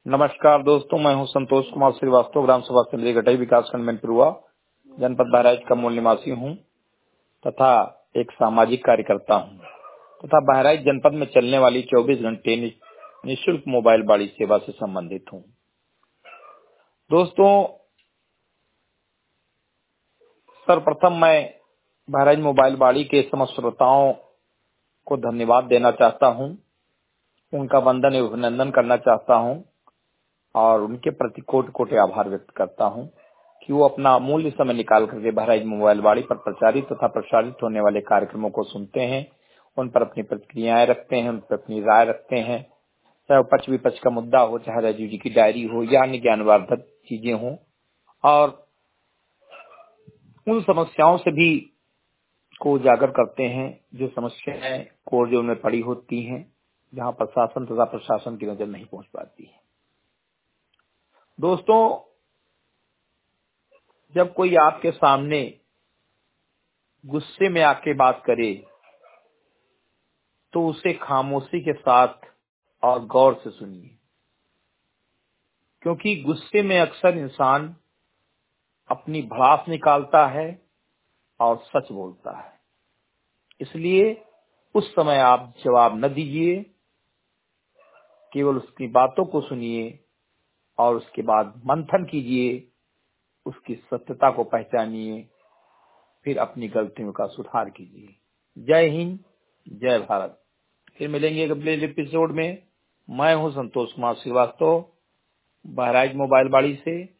नमस्कार दोस्तों, मैं हूं संतोष कुमार श्रीवास्तव, ग्राम सभा केंद्रीय गटाई विकासखंड मैनपुरुआ, जनपद बहराइच का मूल निवासी हूं तथा एक सामाजिक कार्यकर्ता हूं तथा बहराइच जनपद में चलने वाली 24 घंटे निःशुल्क मोबाइल बाड़ी सेवा से संबंधित हूं। दोस्तों, सर्वप्रथम मैं बहराइच मोबाइल बाड़ी के समस्त श्रोताओं को धन्यवाद देना चाहता हूं, उनका वंदन एवं अभिनंदन करना चाहता हूं और उनके प्रति कोटि कोटि आभार व्यक्त करता हूं कि वो अपना अमूल्य समय निकाल करके बहराइच मोबाइल बाड़ी पर प्रचारित तथा प्रसारित होने वाले कार्यक्रमों को सुनते हैं, उन पर अपनी प्रतिक्रियाएं रखते हैं, उन पर अपनी राय रखते हैं, चाहे वो पक्ष विपक्ष का मुद्दा हो, चाहे राजीव जी की डायरी हो या अन्य ज्ञानवर्धक चीजें हों, और उन समस्याओं से भी को उजागर करते हैं जो समस्याएं कोर्ट में पड़ी होती हैं, जहां प्रशासन तथा प्रशासन की नजर नहीं पहुंच पाती है। दोस्तों, जब कोई आपके सामने गुस्से में आके बात करे तो उसे खामोशी के साथ और गौर से सुनिए, क्योंकि गुस्से में अक्सर इंसान अपनी भड़ास निकालता है और सच बोलता है। इसलिए उस समय आप जवाब न दीजिए, केवल उसकी बातों को सुनिए और उसके बाद मंथन कीजिए, उसकी सत्यता को पहचानिए, फिर अपनी गलतियों का सुधार कीजिए। जय हिंद, जय भारत। फिर मिलेंगे अगले एपिसोड में। मैं हूं संतोष कुमार श्रीवास्तव, बहराइच मोबाइल बाड़ी से।